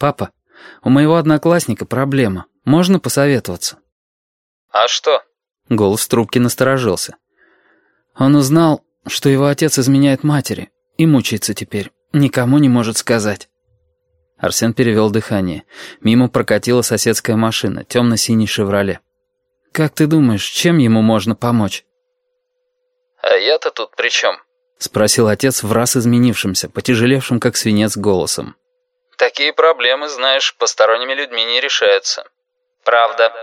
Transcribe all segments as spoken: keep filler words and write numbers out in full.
«Папа, у моего одноклассника проблема. Можно посоветоваться?» «А что?» Голос трубки насторожился. «Он узнал, что его отец изменяет матери, и мучается теперь. Никому не может сказать». Арсен перевел дыхание. Мимо прокатила соседская машина, темно-синий «Шевроле». «Как ты думаешь, чем ему можно помочь?» «А я-то тут при чем?» — спросил отец враз изменившимся, потяжелевшим как свинец голосом. «Такие проблемы, знаешь, посторонними людьми не решаются. Правда».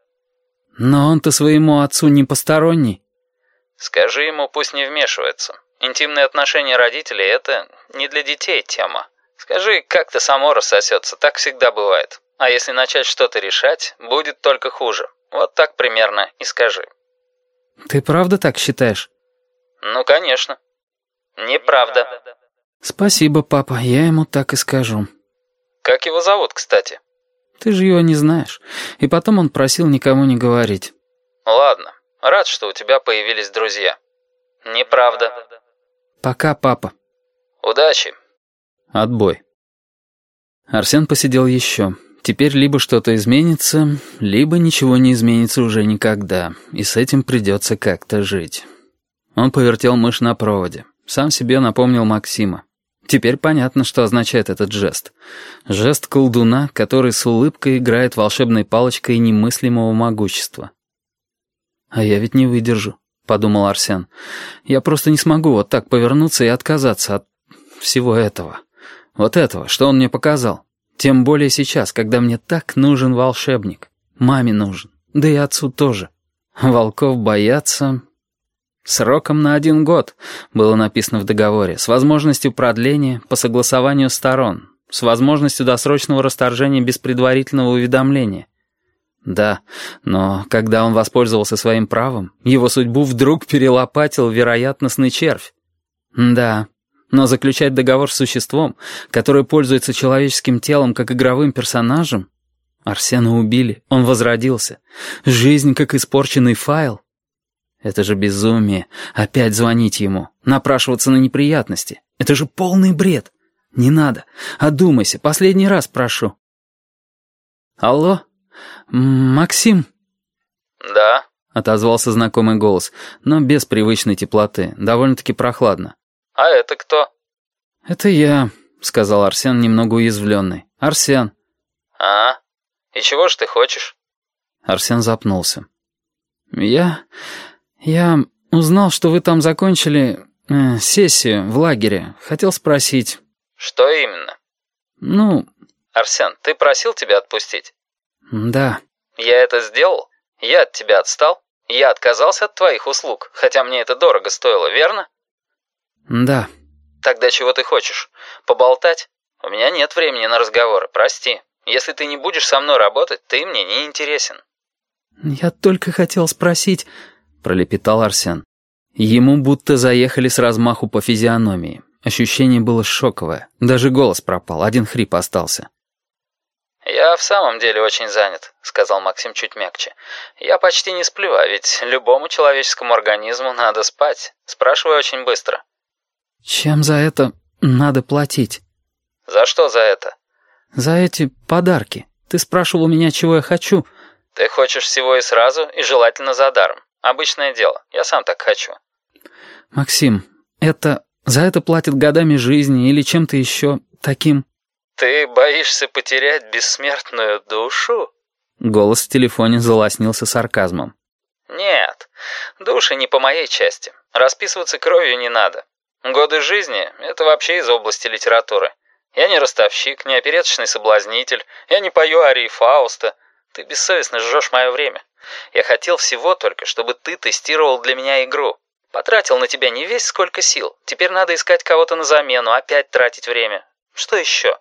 «Но он-то своему отцу не посторонний». «Скажи ему, пусть не вмешивается. Интимные отношения родителей — это не для детей тема. Скажи, как-то само рассосется, так всегда бывает. А если начать что-то решать, будет только хуже. Вот так примерно и скажи». «Ты правда так считаешь?» «Ну, конечно». «Неправда». «Спасибо, папа, я ему так и скажу». «Как его зовут, кстати?» «Ты же его не знаешь. И потом он просил никому не говорить». «Ладно, рад, что у тебя появились друзья». «Неправда». «Пока, папа». «Удачи». Отбой. Арсен посидел еще. Теперь либо что-то изменится, либо ничего не изменится уже никогда, и с этим придется как-то жить. Он повертел мышь на проводе. Сам себе напомнил Максима. Теперь понятно, что означает этот жест. Жест колдуна, который с улыбкой играет волшебной палочкой немыслимого могущества. «А я ведь не выдержу», — подумал Арсен. «Я просто не смогу вот так повернуться и отказаться от всего этого. Вот этого, что он мне показал. Тем более сейчас, когда мне так нужен волшебник. Маме нужен, да и отцу тоже. Волков боятся... Сроком на один год, было написано в договоре, с возможностью продления по согласованию сторон, с возможностью досрочного расторжения без предварительного уведомления. Да, но когда он воспользовался своим правом, его судьбу вдруг перелопатил вероятностный червь. Да, но заключать договор с существом, которое пользуется человеческим телом как игровым персонажем... Арсена убили, он возродился. Жизнь как испорченный файл. Это же безумие. Опять звонить ему, напрашиваться на неприятности. Это же полный бред. Не надо. Одумайся, последний раз прошу. Алло? Максим? Да. Отозвался знакомый голос, но без привычной теплоты, довольно-таки прохладно. А это кто? Это я, сказал Арсен, немного уязвленный. Арсен. А? И чего ж ты хочешь? Арсен запнулся. Я... Я узнал, что вы там закончили э, сессию в лагере. Хотел спросить. Что именно? Ну... Арсен, ты просил тебя отпустить? Да. Я это сделал? Я от тебя отстал? Я отказался от твоих услуг, хотя мне это дорого стоило, верно? Да. Тогда чего ты хочешь? Поболтать? У меня нет времени на разговоры, прости. Если ты не будешь со мной работать, ты мне не интересен. Я только хотел спросить... пролепетал Арсен. Ему будто заехали с размаху по физиономии. Ощущение было шоковое. Даже голос пропал, один хрип остался. «Я в самом деле очень занят», — сказал Максим чуть мягче. «Я почти не сплю, а ведь любому человеческому организму надо спать. Спрашивай очень быстро». «Чем за это надо платить?» «За что за это?» «За эти подарки. Ты спрашивал у меня, чего я хочу». «Ты хочешь всего и сразу, и желательно за даром. Обычное дело. Я сам так хочу». «Максим, это... за это платят годами жизни или чем-то еще таким?» «Ты боишься потерять бессмертную душу?» Голос в телефоне залоснился сарказмом. «Нет, души не по моей части. Расписываться кровью не надо. Годы жизни — это вообще из области литературы. Я не ростовщик, не опереточный соблазнитель, я не пою арии Фауста. Ты бессовестно жжешь мое время. Я хотел всего только, чтобы ты тестировал для меня игру. Потратил на тебя не весь сколько сил. Теперь надо искать кого-то на замену, опять тратить время. Что еще?»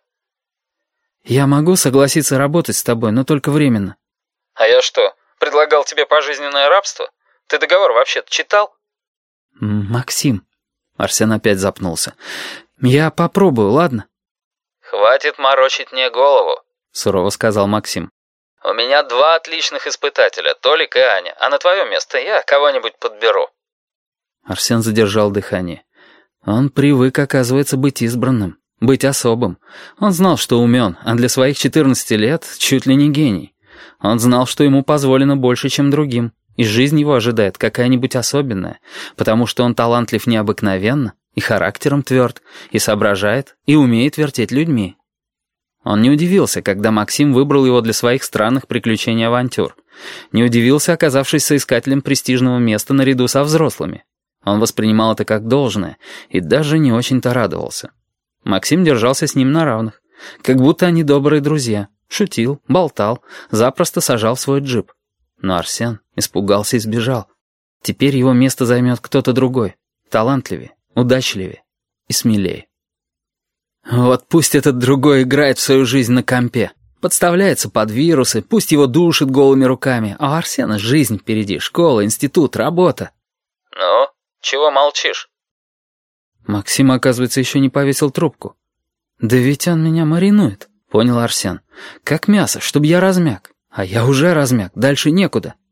«Я могу согласиться работать с тобой, но только временно». «А я что, предлагал тебе пожизненное рабство? Ты договор вообще-то читал?» «Максим...» Арсен опять запнулся. «Я попробую, ладно?» «Хватит морочить мне голову», — сурово сказал Максим. «У меня два отличных испытателя, Толик и Аня, а на твое место я кого-нибудь подберу». Арсен задержал дыхание. Он привык, оказывается, быть избранным. Быть особым. Он знал, что умен, а для своих четырнадцати лет чуть ли не гений. Он знал, что ему позволено больше, чем другим, и жизнь его ожидает какая-нибудь особенная, потому что он талантлив необыкновенно, и характером тверд, и соображает, и умеет вертеть людьми. Он не удивился, когда Максим выбрал его для своих странных приключений и авантюр. Не удивился, оказавшись соискателем престижного места наряду со взрослыми. Он воспринимал это как должное и даже не очень-то радовался. Максим держался с ним на равных, как будто они добрые друзья. Шутил, болтал, запросто сажал в свой джип. Но Арсен испугался и сбежал. Теперь его место займет кто-то другой, талантливее, удачливее и смелее. Вот пусть этот другой играет в свою жизнь на компе, подставляется под вирусы, пусть его душит голыми руками, а у Арсена жизнь впереди, школа, институт, работа. «Ну, чего молчишь?» Максим, оказывается, еще не повесил трубку. «Да ведь он меня маринует», — понял Арсен. «Как мясо, чтобы я размяк. А я уже размяк, дальше некуда».